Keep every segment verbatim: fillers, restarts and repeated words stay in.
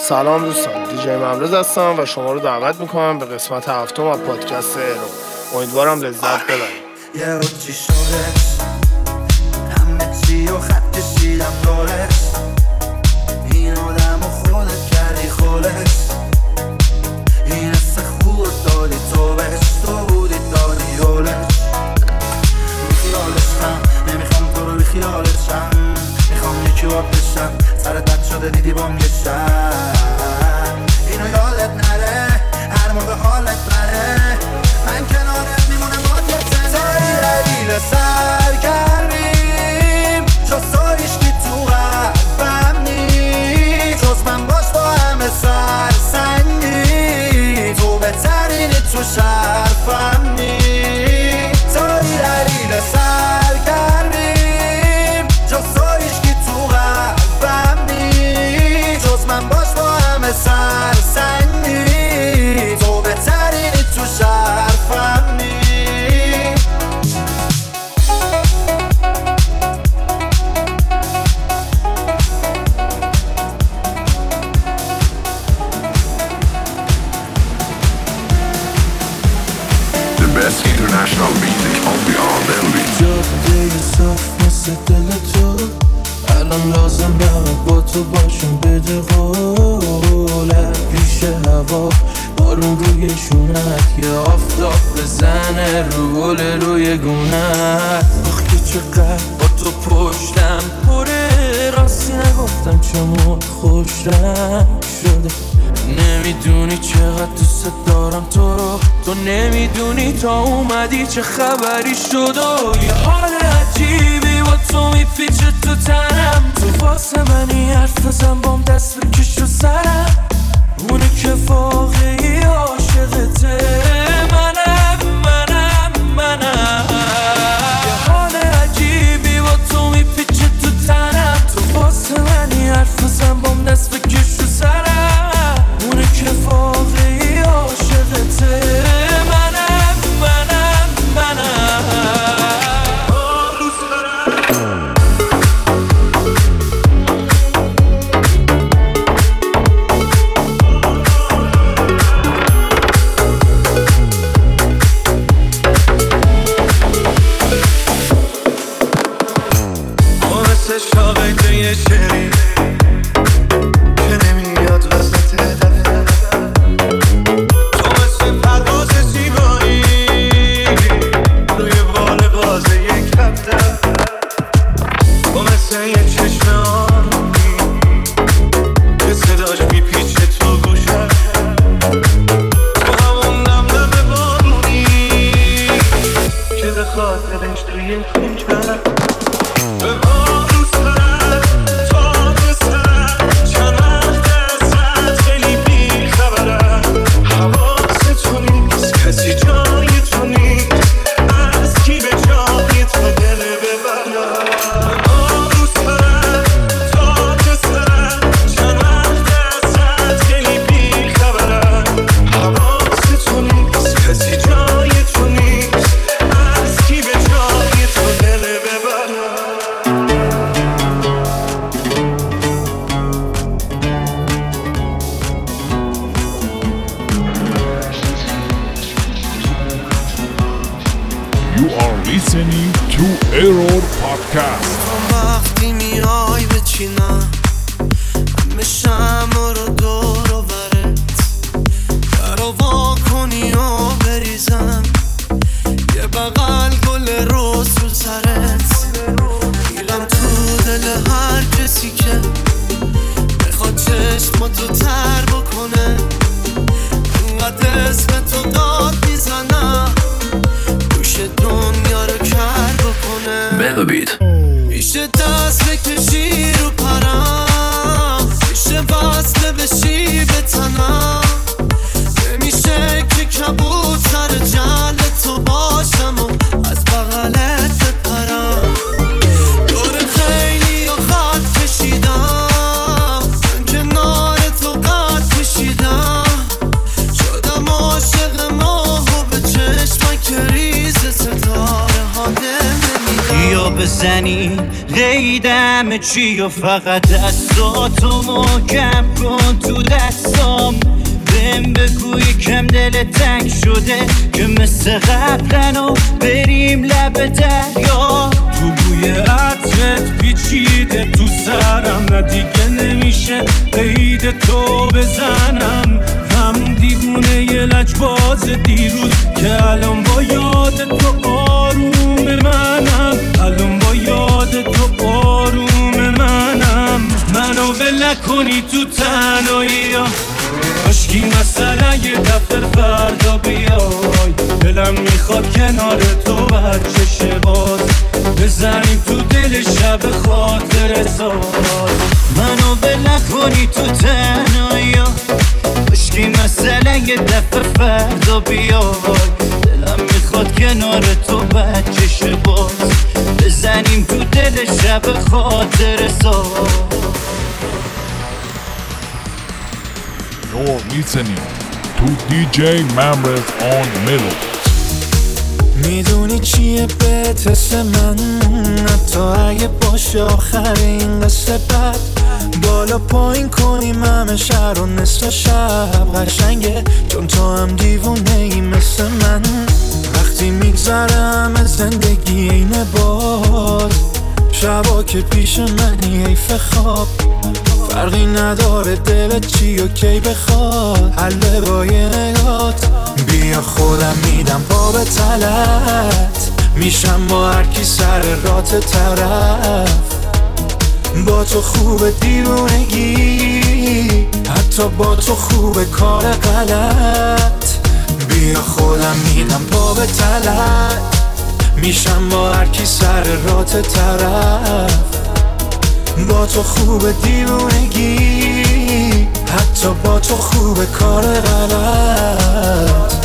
سلام دوستان، دیجی ممرز هستم و شما رو دعوت میکنم به قسمت هفتم از پادکست ایرو. امیدوارم لذت ببرید. یه روز چی شده همه چی و خط کشیدم دورش، این آدم و خودت کردی خولش، این حس خوب دادی تو بهش، تو بودی دادی هولش. بیخیالش هم نمیخوام تو رو بیخیالت شم، میخوام یکی بار بشم سرت بد شده دیدی بام یه شم، اینو یادت نره هر موقع حالت بره، من کنارت میمونم باید تنه دلیل سرگرمیم جز تو هیشکی تو قلبم نی، جز من باش با همه سرسنگی، تو بهترینی تو شرفم نی، تو دلیل سرگرمیم جز تو هیشکی تو قلبم نی، جز من باش با همه سرسنگی، تو بهترینی تو شرفم نی. Best international music only on Melody. جاده صاف مثل دل تو، الان لازم برم با تو باشم بده قوله، پیش هوا بارون روی شونت، یه آفتاب بزنه رو گل روی گونت. آخ که چقدر با تو پشتم پره، راستی نگفتم چمون خوش رنگ شده، نمیدونی چقدر دوست دارم تو رو، تو نمیدونی تا اومدی چه خبری شد و یه حال عجیبی با تو میپیچه تو تنم، تو واسه منی حرف بزن بام دست بکش رو سرم، اونه که واقعی عاشقته منم منم منم، یه حال عجیبی با تو میپیچه تو تنم، تو واسه منی حرف بزن بام دست بکش رو سرم، اونه که واقعی عاشقته منم منم منم. ما مثل شاقه یه شعری که نمیاد وسط دفعه، تو مثل پرواز زیبایی روی بال بازه یک کفتر، تو مثل یه چشم آبی که صداش میپیچه تو گوشم، تو همون نم نم بارونی که به خاطرش توی خون کرد، به بارون سرم تا به سرم چند وقت ازت خیلی بیخبرم، حواست تو نیست کسی جای تو نیست، از کی به جای تو دل ببرم، به بارون سرم تا به سرم چند وقت ازت خیلی بیخبرم، حواست تو نیست کسی جای تو نیست، از کی به جای تو دل ببرم. You are listening to Error Podcast. وقتی میای بچینم همه شمع رو دور و برت، درو وا کنی و بریزم یه بغل گل روز رو سرت، میلم تو دل هر کسی که بخواد چشماتو تر بکنه، انقدر اسم تو داد میزنم گوش دنیا رو کر بکنه، Melody. میشه دست بکشی رو پرم، میشه وصله بشی به تنم، نمیشه که کبوتر جل تو باشم و از بغلت بپرم، دور خیلی و خط کشیدم، من کنار تو قد کشیدم، شدم عاشق ماه و به چشمک ریز ستاره ها دل نمیدم، یا به بزنی قیدم چی و فقط دستاتو محکم کن تو دستام. بهم بگو یکم دل تنگ شده که مثل قبلنو بریم لب دریا. تو بوی عطرت پیچیده تو سرم، نه دیگه نمیشه قید تو بزنم. هم دیوونه یه لجباز دیروز که الان با یاد تو آروم منم، الان با یاد تو آروم منم. منو ول نکنی تو تنهایی ها، عشقی مثلا یه دفتر فردا بیای. دلم میخواد کنار تو بچه باز بزنیم تو دل شب خاطر ساز. منو ول نکنی تو تنهایی ها، عشقی مثلا یه دفتر فردا بیای. دلم میخواد کنار تو بچه باز بزنیم تو دل شب خاطر ساز. You're listening to دی جی Mamrez on Mellow. میدونی چیه بهت حس من، حتی اگه باشه آخر این قصه بد. بالا پایین کنیم همه شهر و نصف شب قشنگه، چون تو هم دیوونه ای مثل من. وقتی میگذره همه زندگی اینه باز، شبا که پیش منی حیف خواب. فرقی نداره دلت چی و کی بخواد، حل با یه نگات. بیا خودم میدم پا به تلت، میشم با هر کی سر رات طرف. با تو خوب دیوونگی، حتی با تو خوب کار غلط. بیا خودم میدم پا به تلت، میشم با هر کی سر رات طرف. با تو خوب دیوونگی، حتی با تو خوب کار غلط.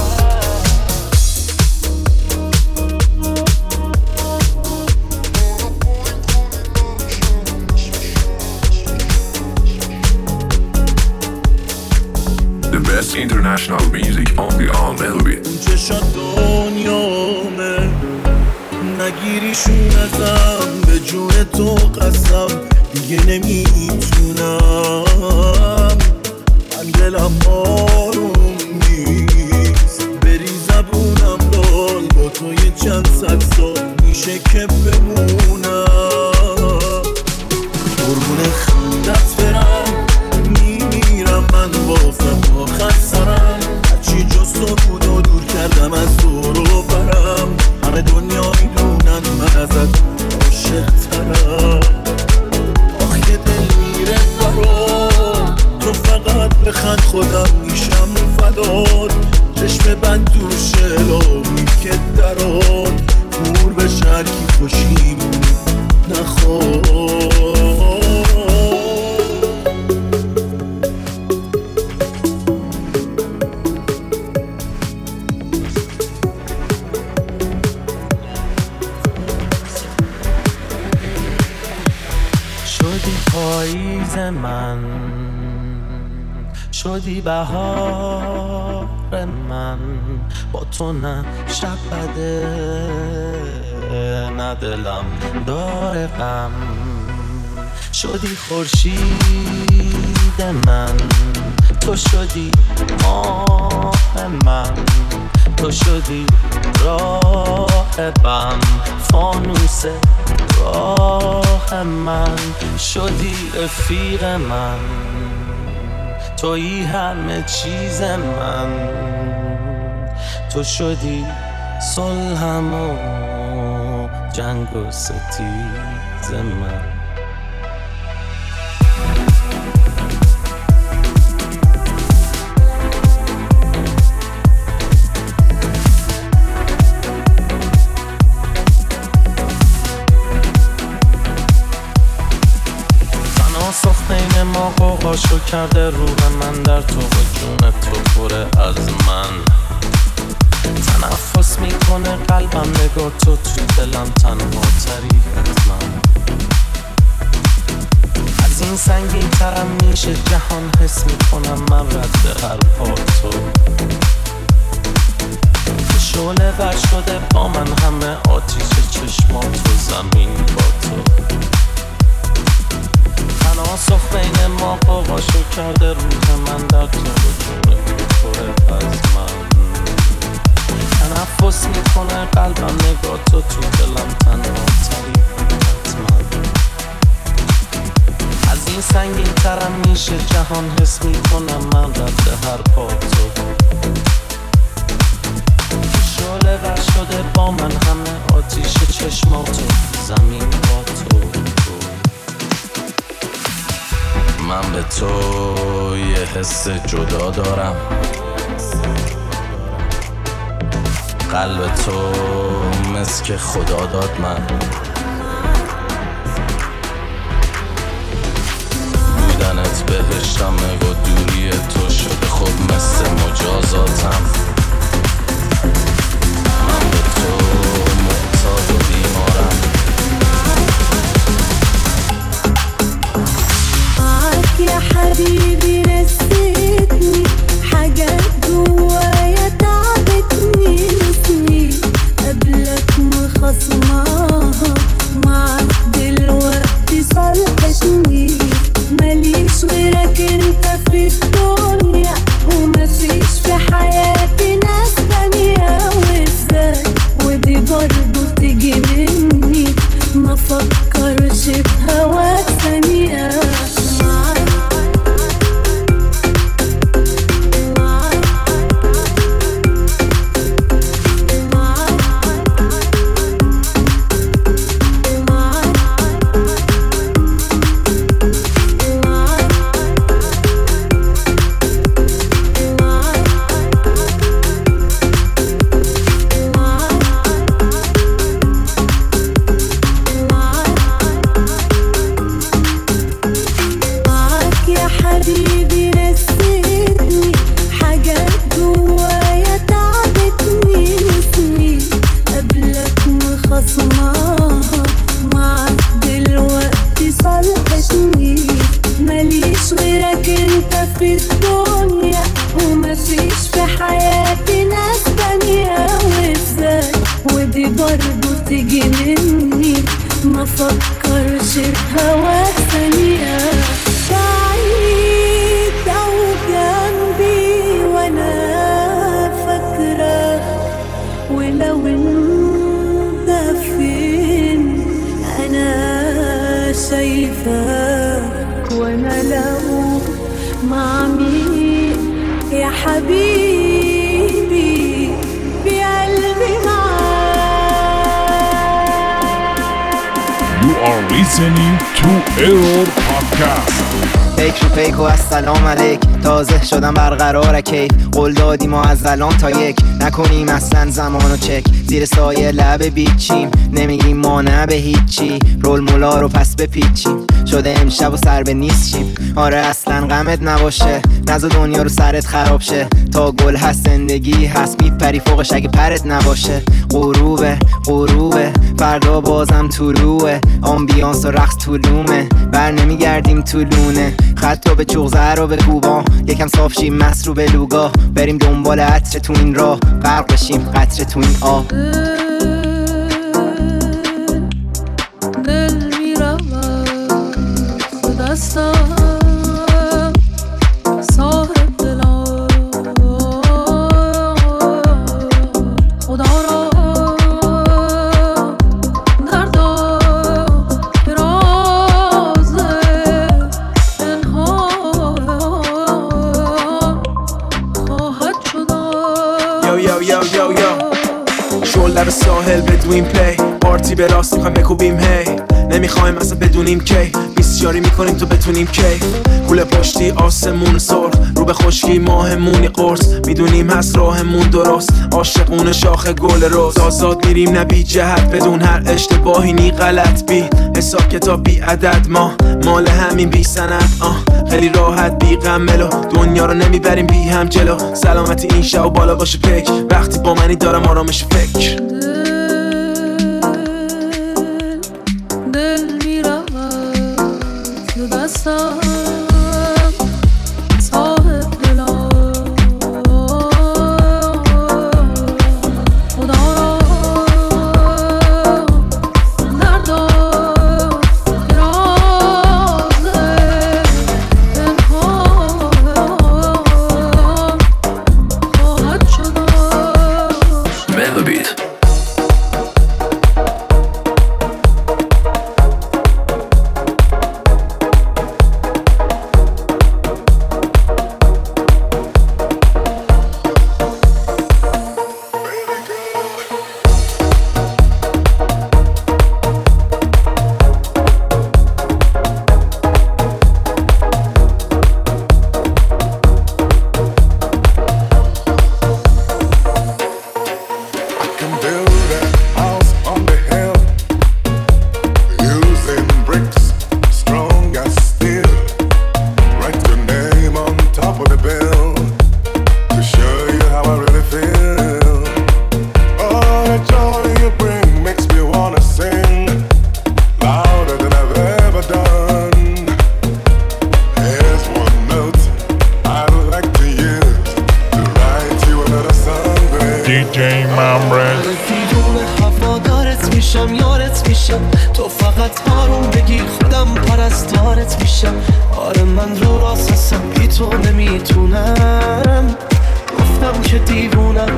The best international music only on Melody. چشات دنیامه، نگیریشون ازم، به جون تو قسم دیگه نمیتونم. من دلم آروم نیست، بری زبونم لال. با تو یه چند صد سال میشه که بمونم. قربون خندت برم، میمیرم من واسه آخر سرم. هرچی جز تو بود و دور کردم از تو رو برم. همه دنیا میدونن من ازت عاشق ترم. آخ یه دل میره برام، تو فقط بخند خودم میشم فدات. چشم بند دور شلامی که دران، دور بشه هر کی خوشی نخواد. شدی پاییز من، شدی بهار من. با تو نه شب بده، نه دلم داره غم. شدی خورشید من، تو شدی ماه من. تو شدی راهبم، فانوس راه من. شدی رفیق من، تویی همه چیز من. تو شدی صلحم و جنگ و ستیز من. بین ما قوقاشو کرده روح من، در تو و جون تو پره از من. تنفس میکنه قلبم، نگاه تو تو دلم تنها تری حتما. از این سنگین ترم میشه جهان، حس میکنم من رد هر پا تو. شعله ور شده با من همه آتیش چشمات و زمین با تو. تناسخ بین ما قاقاشو کرده روح من در تو و جون تو پره از من. تنفس میکنه قلبم نگاه تو تو دلم تنها تری حتما. از این سنگین ترم میشه جهان حس میکنم من رد هر پا تو. شعله ور شده با من همه آتیش چشماتو زمین با تو. من به تو یه حس جدا دارم، قلب تو مثل که خدا داد من. بودنت بهشتمه و دوری تو شده خب مثل مجازاتم. من به تو محتاج و بیمارم. معاك يا حبيبي نسيتني حاجات جوايا تعبتني سنين قبلك مخصماها معاك دلوقتي صالحتني. ماليش غيرك انت في الدنيا ومفيش في حياتي ناس تانية. وازاي ودي برضو تيجي مني ما فكرش في هواك ثانية. Listening to Error Podcast. فکر فیک و السلام علیک. تازه شدم برقرار کیف. قول دادی ما از الان تا یک نکنیم اصلا زمانو چک. زیر سایه لب بیچیم نمیگیم ما نه به هیچی. رول مولا رو پس بپیچیم شده امشب و سر به نیست چیم. آره اصلا غمت نباشه نزا دنیا رو سرت خراب شه. تا گل هست زندگی هست میپری فوقش اگه پرت نباشه. غروبه غروبه فردا بازم طلوعه. آمبیانس و رقص طولومه بر نمیگردیم طولونه. خط رو به چغزه رو به کوبا یکم صاف شیم مست رو به لوگا. بریم دنبال عطر تو این راه غرق بشیم قطره تو این آه. دل میرود به دستم صاحب دلم خدا را دردم رازه انها خواهد شدم. یو یو یو یو یو شل لب ساحل بدویم پی پارتی به راست میخوایم بکوبیم هی. نمیخوایم اصلا بدونیم کی بیسیاری میکنیم تو بتونیم کی. کوله پشتی آسمون سرخ رو به خشکی ماهمونی قرص. میدونیم هست راهمون درست عاشقون شاخ گل روز. آزاد میریم نه بی جهت بدون هر اشتباهی نی غلط بی حساب کتاب بی عدد. ما مال همین بی سند آه خیلی راحت بی غم ملو. دنیا رو نمیبریم بی هم جلو. سلامتی این شب و بالا باشه پیک وقتی با منی دارم آرامش فکر. دل میرود تو دستم صاحب دلم خدا را درد جی ممرز. دیوونه هوادارت میشم، یارت میشم، تو فقط آروم بگیر خودم پرستارت میشم. آره من رو راستم بی تو نمیتونم، گفتم که دیوونم.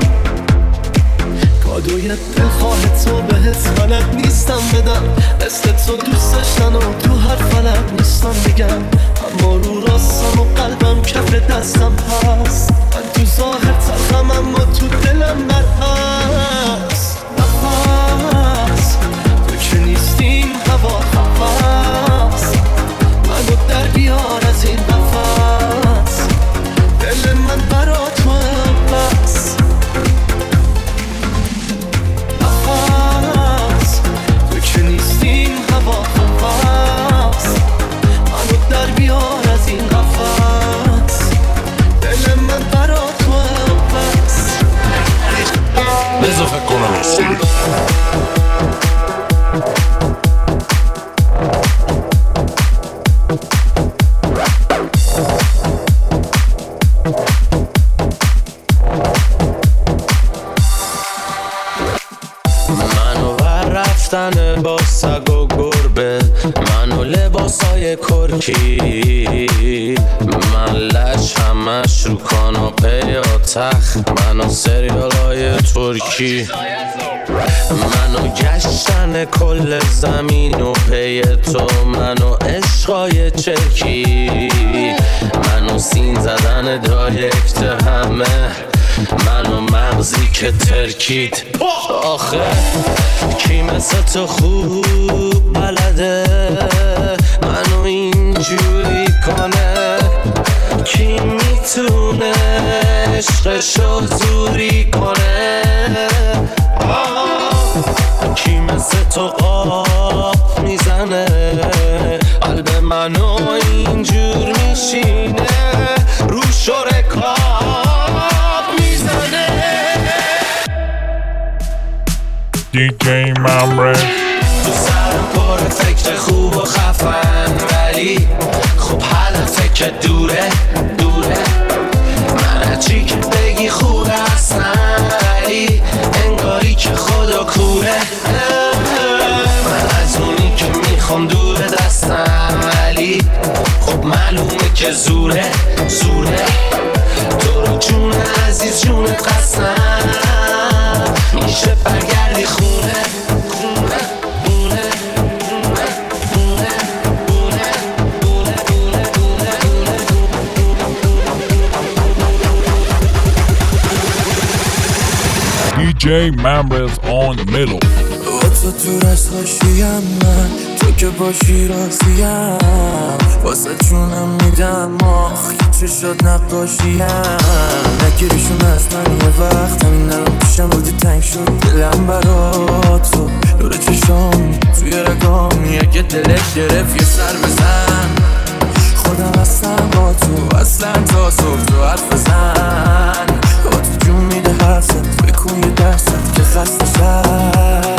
کادوی دلخواه تو بهت غلط نیستم بدم، مثل تو دوست داشتن و تو هر فلک نیستم بگم. اما رو راستم و قلبم کف دستم هست، من تو ظاهر تلخم اما تو دلم برهست. نفس تو که نیستیم هوا نفس، منو در بیار از این نفس، دل من برا تو بس. نفس تو که نیستیم هوا نفس، منو در بیار از این نفس، دل من برا تو بس. بذار فکر کنم راستی. منو ور رفتن با سگ و گربه، منو لباسای کرکی، من لج همش رو کاناپه یا تخت، منو سریالای ترکی، منو گشتن کل زمین و پی تو، منو عشقای چرکی، منو سین زدن دایرکت همه، منو مغزی که ترکید. آخه کی مثل تو خوب بلده منو اینجوری کنه؟ کی میتونه عشقشو زوری کنه؟ کی مثل تو قاب میزنه قلب منو اینجور میشینه، رو شرکاب میزنه. دی جی ممرز. تو سرم پر فکر خوب و خفن، ولی خب حالت که دوره دوره، من هرچی که بگی خوب هستم، ولی انگاری که خدا کوره. من از اونی که میخوام دور دستم، ولی خب معلومه که زوره زوره. تو رو جون عزیز جونت قسم، میشه برگردی خونه خونه خونه خونه خونه خونه خونه خونه. دی جی ممرز on middle. با تو دور از حاشیم من، تو که باشی راضیم، واسه جونم میدم ماخ چه شد نقاشیم. نگیریشون از من یه وقت، همین الان پیشم بودی تنگ شد دلم برا تو، نور چشام توی رگام یه دلت گرفت یه سر بزن. خودم هستم با تو اصلا تا صبح تو حرف بزن، با تو جون میده حرفت بکن یه درست که خسته شد.